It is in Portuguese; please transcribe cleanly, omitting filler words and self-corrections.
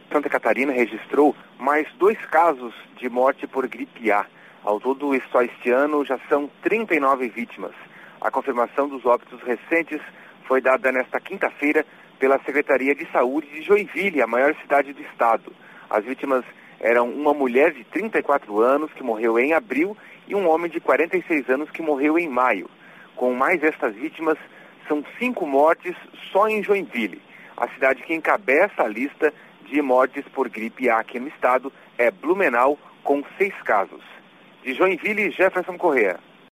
Santa Catarina registrou mais 2 casos de morte por gripe A. Ao todo, só este ano já são 39 vítimas. A confirmação dos óbitos recentes foi dada nesta quinta-feira pela Secretaria de Saúde de Joinville, a maior cidade do estado. As vítimas eram uma mulher de 34 anos, que morreu em abril, e um homem de 46 anos, que morreu em maio. Com mais estas vítimas, são 5 mortes só em Joinville. A cidade que encabeça a lista de mortes por gripe A aqui no estado é Blumenau, com 6 casos. De Joinville, Jefferson Correa.